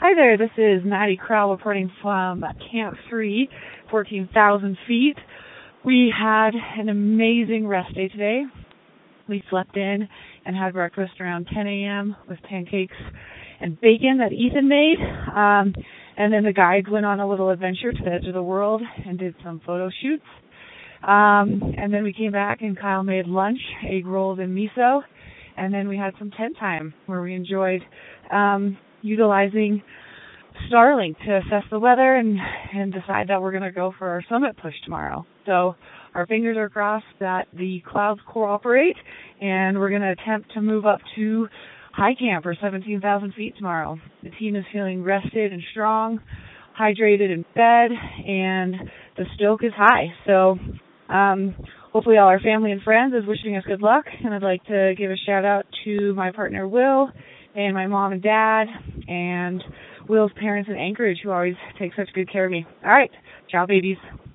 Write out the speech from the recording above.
Hi there, this is Maddie Crowell reporting from Camp 3, 14,000 feet. We had an amazing rest day today. We slept in and had breakfast around 10 a.m. with pancakes and bacon that Ethan made. And then the guides went on a little adventure to the edge of the world and did some photo shoots. And then we came back and Kyle made lunch, egg rolls and miso. And then we had some tent time where we enjoyed utilizing Starlink to assess the weather and decide that we're going to go for our summit push tomorrow. So our fingers are crossed that the clouds cooperate, and we're going to attempt to move up to high camp or 17,000 feet tomorrow. The team is feeling rested and strong, hydrated and fed, and the stoke is high. So hopefully all our family and friends is wishing us good luck, and I'd like to give a shout out to my partner Will and my mom and dad and Will's parents in Anchorage who always take such good care of me. All right, ciao babies.